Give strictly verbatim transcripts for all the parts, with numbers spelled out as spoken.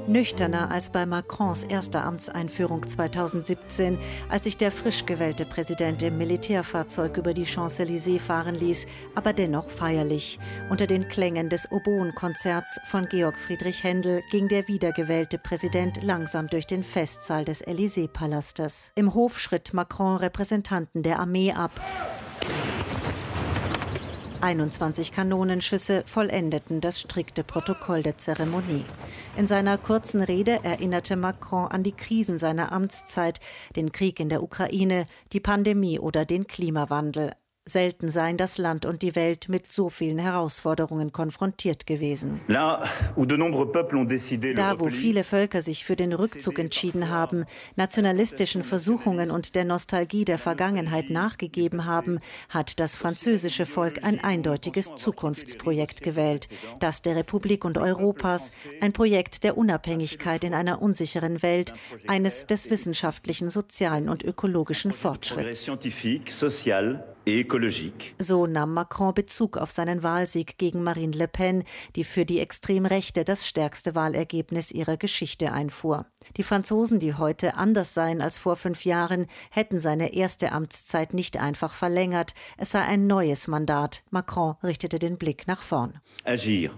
Nüchterner als bei Macrons erster Amtseinführung zweitausendsiebzehn, als sich der frisch gewählte Präsident im Militärfahrzeug über die Champs-Élysées fahren ließ, aber dennoch feierlich. Unter den Klängen des Oboenkonzerts von Georg Friedrich Händel ging der wiedergewählte Präsident langsam durch den Festsaal des Élysée-Palastes. Im Hof schritt Macron Repräsentanten der Armee ab. einundzwanzig Kanonenschüsse vollendeten das strikte Protokoll der Zeremonie. In seiner kurzen Rede erinnerte Macron an die Krisen seiner Amtszeit, den Krieg in der Ukraine, die Pandemie oder den Klimawandel. Selten seien das Land und die Welt mit so vielen Herausforderungen konfrontiert gewesen. Da, wo viele Völker sich für den Rückzug entschieden haben, nationalistischen Versuchungen und der Nostalgie der Vergangenheit nachgegeben haben, hat das französische Volk ein eindeutiges Zukunftsprojekt gewählt. Das der Republik und Europas, ein Projekt der Unabhängigkeit in einer unsicheren Welt, eines des wissenschaftlichen, sozialen und ökologischen Fortschritts. So nahm Macron Bezug auf seinen Wahlsieg gegen Marine Le Pen, die für die Extremrechte das stärkste Wahlergebnis ihrer Geschichte einfuhr. Die Franzosen, die heute anders seien als vor fünf Jahren, hätten seine erste Amtszeit nicht einfach verlängert. Es sei ein neues Mandat. Macron richtete den Blick nach vorn. Agir.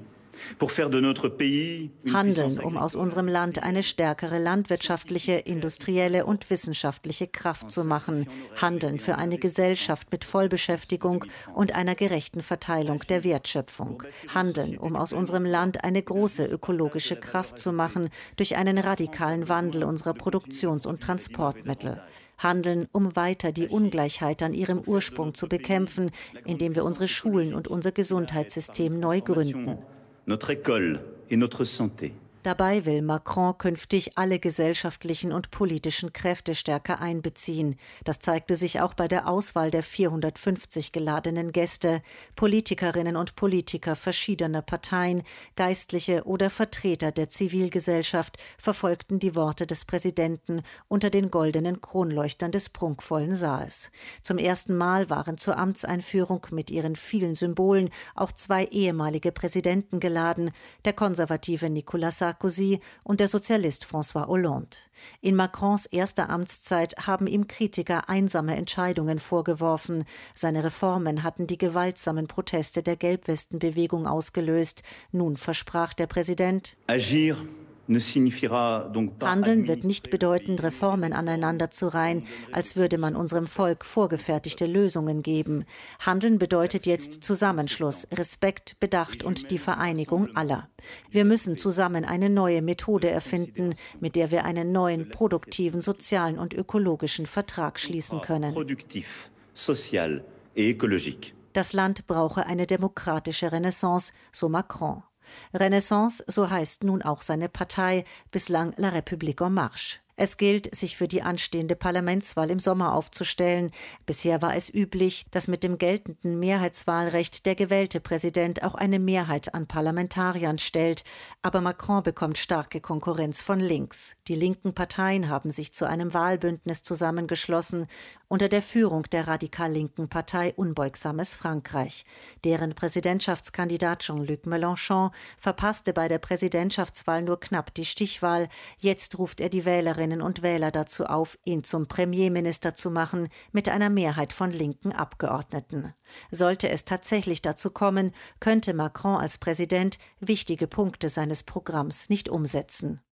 Handeln, um aus unserem Land eine stärkere landwirtschaftliche, industrielle und wissenschaftliche Kraft zu machen. Handeln für eine Gesellschaft mit Vollbeschäftigung und einer gerechten Verteilung der Wertschöpfung. Handeln, um aus unserem Land eine große ökologische Kraft zu machen durch einen radikalen Wandel unserer Produktions- und Transportmittel. Handeln, um weiter die Ungleichheit an ihrem Ursprung zu bekämpfen, indem wir unsere Schulen und unser Gesundheitssystem neu gründen. Notre école et notre santé. Dabei will Macron künftig alle gesellschaftlichen und politischen Kräfte stärker einbeziehen. Das zeigte sich auch bei der Auswahl der vierhundertfünfzig geladenen Gäste. Politikerinnen und Politiker verschiedener Parteien, Geistliche oder Vertreter der Zivilgesellschaft verfolgten die Worte des Präsidenten unter den goldenen Kronleuchtern des prunkvollen Saals. Zum ersten Mal waren zur Amtseinführung mit ihren vielen Symbolen auch zwei ehemalige Präsidenten geladen, der konservative Nicolas Sarkozy Sarkozy und der Sozialist François Hollande. In Macrons erster Amtszeit haben ihm Kritiker einsame Entscheidungen vorgeworfen. Seine Reformen hatten die gewaltsamen Proteste der Gelbwestenbewegung ausgelöst. Nun versprach der Präsident: Agir. Handeln wird nicht bedeuten, Reformen aneinanderzureihen, als würde man unserem Volk vorgefertigte Lösungen geben. Handeln bedeutet jetzt Zusammenschluss, Respekt, Bedacht und die Vereinigung aller. Wir müssen zusammen eine neue Methode erfinden, mit der wir einen neuen, produktiven, sozialen und ökologischen Vertrag schließen können. Das Land brauche eine demokratische Renaissance, so Macron. Renaissance, so heißt nun auch seine Partei, bislang La République en Marche. Es gilt, sich für die anstehende Parlamentswahl im Sommer aufzustellen. Bisher war es üblich, dass mit dem geltenden Mehrheitswahlrecht der gewählte Präsident auch eine Mehrheit an Parlamentariern stellt. Aber Macron bekommt starke Konkurrenz von links. Die linken Parteien haben sich zu einem Wahlbündnis zusammengeschlossen unter der Führung der radikal linken Partei Unbeugsames Frankreich. Deren Präsidentschaftskandidat Jean-Luc Mélenchon verpasste bei der Präsidentschaftswahl nur knapp die Stichwahl. Jetzt ruft er die Wählerinnen und Wähler dazu auf, ihn zum Premierminister zu machen, mit einer Mehrheit von linken Abgeordneten. Sollte es tatsächlich dazu kommen, könnte Macron als Präsident wichtige Punkte seines Programms nicht umsetzen.